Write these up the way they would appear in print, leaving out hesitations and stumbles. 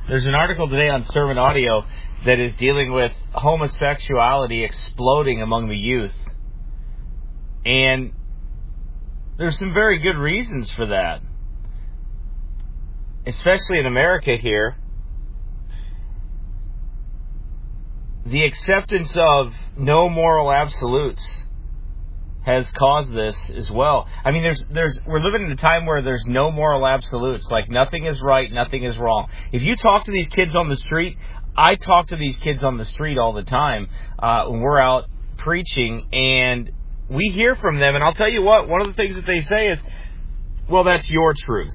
There's an article today on Sermon Audio that is dealing with homosexuality exploding among the youth. And there's some very good reasons for that. Especially in America here. The acceptance of no moral absolutes has caused this as well. I mean, we're living in a time where there's no moral absolutes. Like, nothing is right, nothing is wrong. If you talk to these kids on the street, I talk to these kids on the street all the time when we're out preaching, and we hear from them, and I'll tell you what, one of the things that they say is, well, that's your truth.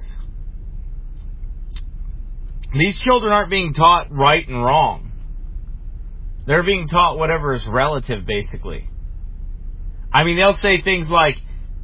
These children aren't being taught right and wrong. They're being taught whatever is relative, basically. I mean, they'll say things like,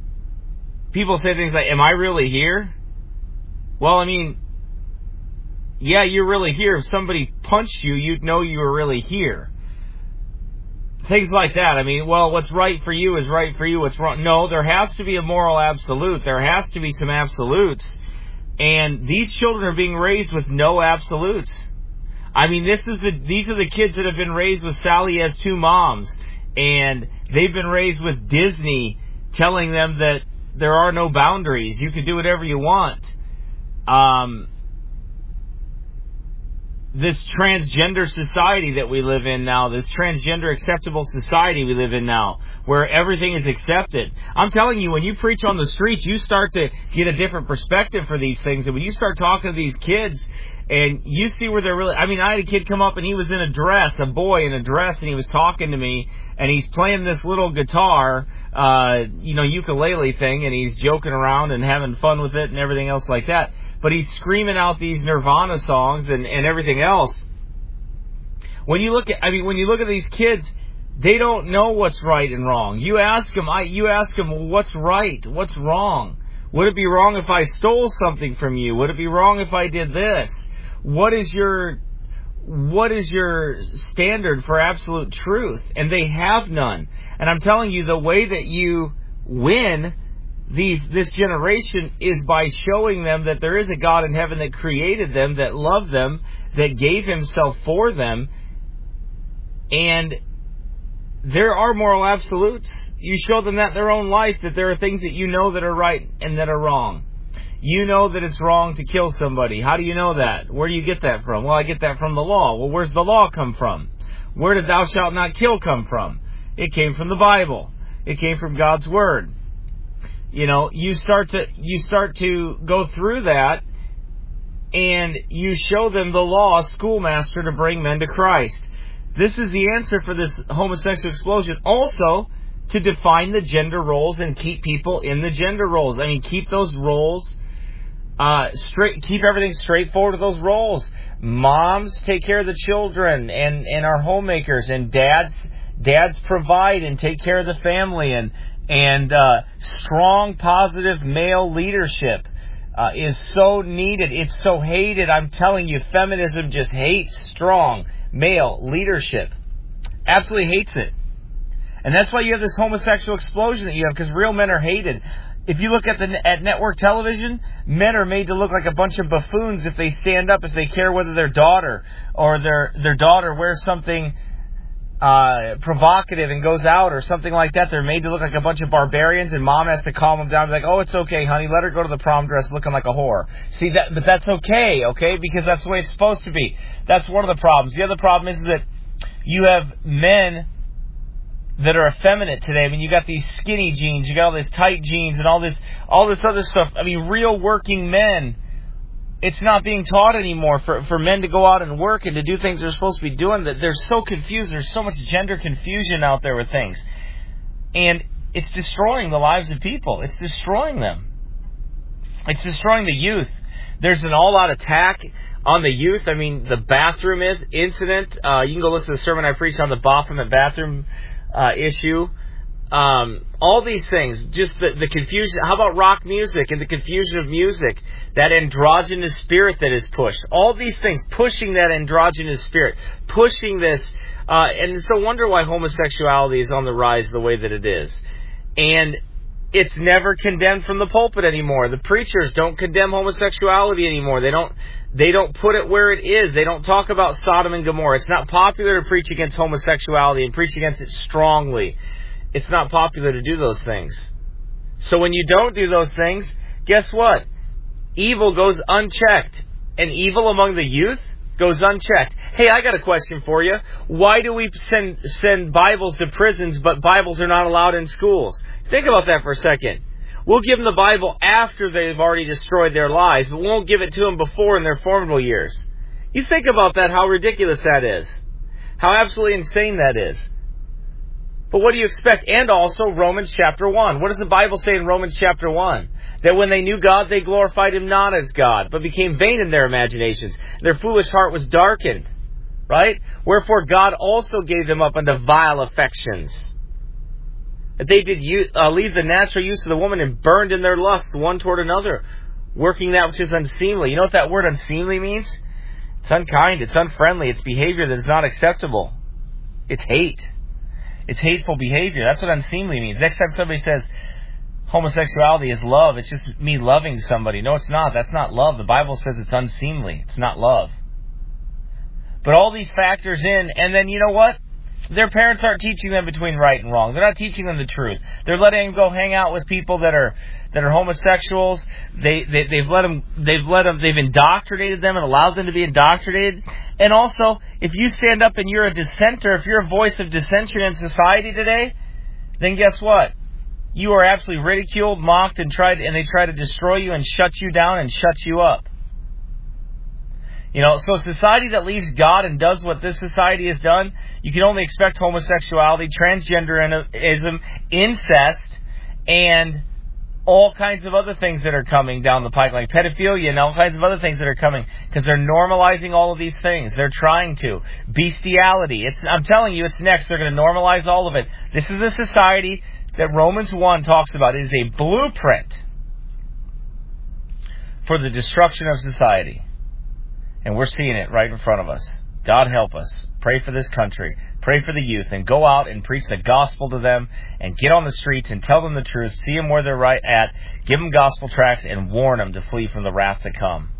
am I really here? Well, I mean, yeah, you're really here. If somebody punched you, you'd know you were really here. Things like that. I mean, well, what's right for you is right for you. What's wrong? No, there has to be a moral absolute. There has to be some absolutes. And these children are being raised with no absolutes. I mean, these are the kids that have been raised with Sally Has Two Moms. And they've been raised with Disney telling them that there are no boundaries. You can do whatever you want. This transgender society that we live in now, this transgender acceptable society we live in now, where everything is accepted. I'm telling you, when you preach on the streets, you start to get a different perspective for these things. And when you start talking to these kids, and you see where they're really... I mean, I had a kid come up, and he was in a dress, a boy in a dress, and he was talking to me, and he's playing this little guitar, ukulele thing, and he's joking around and having fun with it and everything else like that. But he's screaming out these Nirvana songs and everything else. When you look at these kids, they don't know what's right and wrong. You ask them, well, what's right? What's wrong? Would it be wrong if I stole something from you? Would it be wrong if I did this? What is your standard for absolute truth? And they have none. And I'm telling you, the way that you win this generation is by showing them that there is a God in heaven that created them, that loved them, that gave himself for them, and there are moral absolutes. You show them that in their own life, that there are things that you know that are right and that are wrong. You know that it's wrong to kill somebody. How do you know that? Where do you get that from? Well, I get that from the law. Well, where's the law come from? Where did thou shalt not kill come from? It came from the Bible. It came from God's Word. You start to go through that, and you show them the law, schoolmaster, to bring men to Christ. This is the answer for this homosexual explosion. Also, to define the gender roles and keep people in the gender roles. I mean, keep those roles straight. Keep everything straightforward with those roles. Moms take care of the children and are homemakers, and dads provide and take care of the family, and strong, positive male leadership is so needed. It's so hated. I'm telling you, feminism just hates strong male leadership. Absolutely hates it. And that's why you have this homosexual explosion that you have, because real men are hated. If you look at network television, men are made to look like a bunch of buffoons if they stand up, if they care whether their daughter or their daughter wears something provocative and goes out or something like that. They're made to look like a bunch of barbarians, and mom has to calm them down and be like, oh, it's okay, honey, let her go to the prom dress looking like a whore. See, but that's okay, because that's the way it's supposed to be. That's one of the problems. The other problem is that you have men that are effeminate today. I mean, you got these skinny jeans, you got all these tight jeans and all this other stuff. I mean, real working men, it's not being taught anymore for men to go out and work and to do things they're supposed to be doing. That they're so confused. There's so much gender confusion out there with things. And it's destroying the lives of people. It's destroying them. It's destroying the youth. There's an all-out attack on the youth. I mean, the bathroom incident. You can go listen to the sermon I preached on the Baphomet bathroom issue. All these things, just the confusion. How about rock music and the confusion of music? That androgynous spirit that is pushed. All these things pushing that androgynous spirit, pushing this, and it's no wonder why homosexuality is on the rise the way that it is. And It's never condemned from the pulpit anymore. The preachers don't condemn homosexuality anymore. They don't put it where it is. They don't talk about Sodom and Gomorrah. It's not popular to preach against homosexuality and preach against it strongly. It's not popular to do those things. So when you don't do those things, guess what? Evil goes unchecked. And evil among the youth goes unchecked. Hey, I got a question for you. Why do we send Bibles to prisons, but Bibles are not allowed in schools? Think about that for a second. We'll give them the Bible after they've already destroyed their lives, but we won't give it to them before in their formidable years. You think about that, how ridiculous that is. How absolutely insane that is. But what do you expect? And also Romans chapter 1. What does the Bible say in Romans chapter 1? That when they knew God, they glorified Him not as God, but became vain in their imaginations. Their foolish heart was darkened. Right? Wherefore God also gave them up unto vile affections. That they did leave the natural use of the woman and burned in their lust one toward another, working that which is unseemly. You know what that word unseemly means? It's unkind, it's unfriendly, it's behavior that is not acceptable. It's hate. It's hateful behavior. That's what unseemly means. Next time somebody says homosexuality is love, it's just me loving somebody. No, it's not. That's not love. The Bible says it's unseemly. It's not love. But all these factors in, and then you know what? Their parents aren't teaching them between right and wrong. They're not teaching them the truth. They're letting them go hang out with people that are homosexuals. They've indoctrinated them and allowed them to be indoctrinated. And also, if you stand up and you're a dissenter, if you're a voice of dissension in society today, then guess what? You are absolutely ridiculed, mocked, and they try to destroy you and shut you down and shut you up. You know, so a society that leaves God and does what this society has done, you can only expect homosexuality, transgenderism, incest, and all kinds of other things that are coming down the pike, like pedophilia and all kinds of other things that are coming, because they're normalizing all of these things. They're trying to. Bestiality. I'm telling you, it's next. They're going to normalize all of it. This is the society that Romans 1 talks about. It is a blueprint for the destruction of society. And we're seeing it right in front of us. God help us. Pray for this country. Pray for the youth. And go out and preach the gospel to them. And get on the streets and tell them the truth. See them where they're right at. Give them gospel tracts and warn them to flee from the wrath to come.